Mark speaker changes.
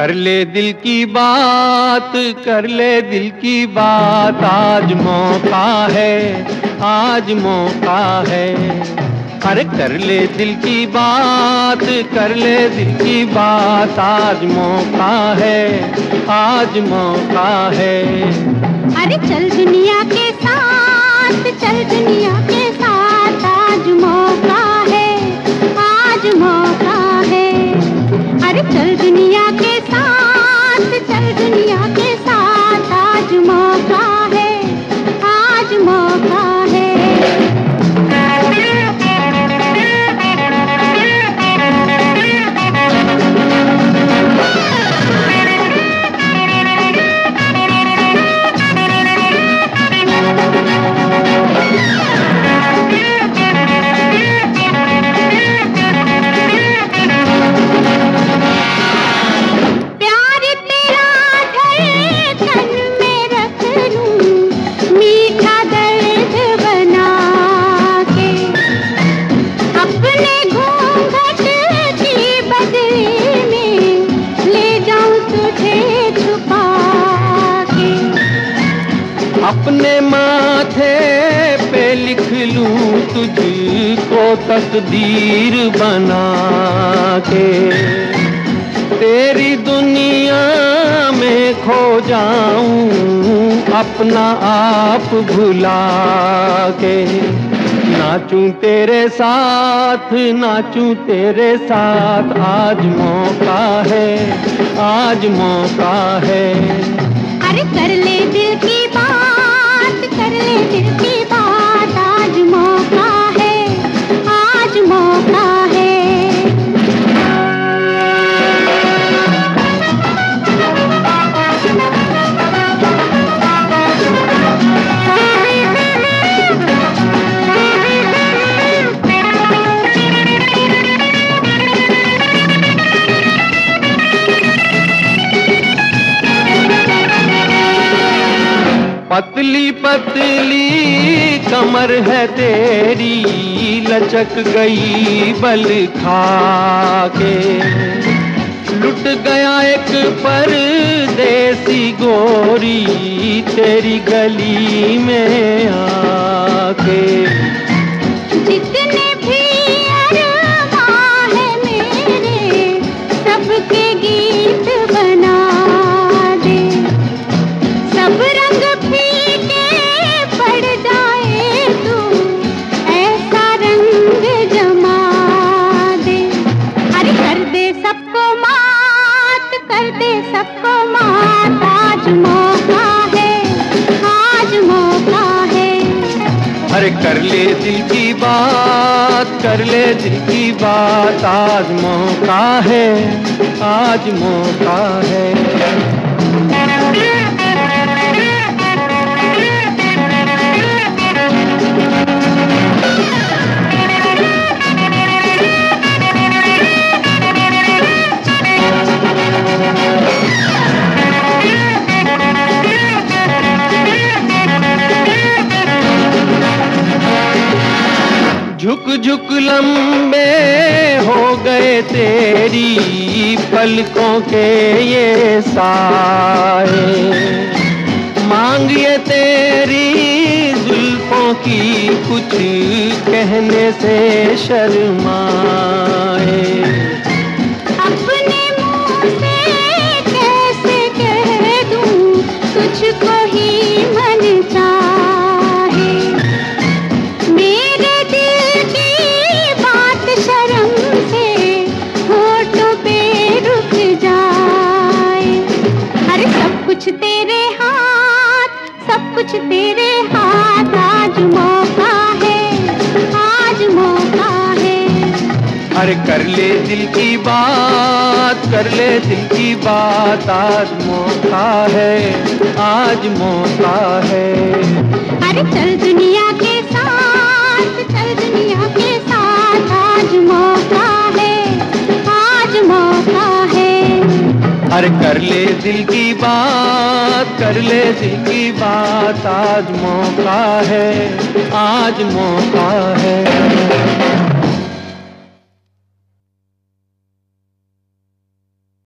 Speaker 1: कर ले दिल की बात, कर ले दिल की बात, आज मौका है, आज मौका है। अरे कर ले दिल की बात, कर ले दिल की बात, आज मौका है, आज मौका है।
Speaker 2: अरे चल दुनिया के साथ, चल दुनिया के साथ, आज मौका है, आज मौका है। अरे चल दुनिया के साथ, चल दुनिया के साथ, आज मौका है, आज मौका है।
Speaker 1: अपने माथे पे लिख लूं तुझको तकदीर बना के, तेरी दुनिया में खो जाऊं अपना आप भुला के। नाचूं तेरे साथ, नाचूं तेरे साथ, आज मौका है, आज मौका है।
Speaker 2: अरे कर ले दिल की बात, कर ले दिल की बात, आज मौका है, आज मौका है।
Speaker 1: पतली पतली कमर है तेरी, लचक गई बल खा के। लुट गया एक परदेसी गोरी तेरी गली में आके।
Speaker 2: जितने भी अरमां है मेरे, सबके गीत बना दे। सब रंग पड़ जाए तू, ऐसा रंग जमा दे। अरे कर दे सबको मात, कर दे सबको मात, आज मौका है, आज मौका है।
Speaker 1: अरे कर ले दिल की बात, कर ले दिल की बात, आज मौका है, आज मौका है। झुक झुक लंबे हो गए तेरी पलकों के ये साए, मांगिए तेरी जुल्फों की कुछ कहने से शर्माए।
Speaker 2: अपने मुंह से कैसे कह दूं तुझको ही मन चाहे। मेरे दिल की बात शर्म से होठों पे रुक जाए। अरे सब कुछ तेरे हाथ, सब कुछ तेरे हाथ, आज मौका है, आज मौका है।
Speaker 1: अरे कर ले दिल की बात, कर ले दिल की बात, आज मौका है, आज मौका है।
Speaker 2: अरे चल दुनिया के साथ, चल दुनिया के साथ, आज मौका है, आज मौका है।
Speaker 1: अरे कर ले दिल की बात, कर ले दिल की बात, आज मौका है, आज मौका है।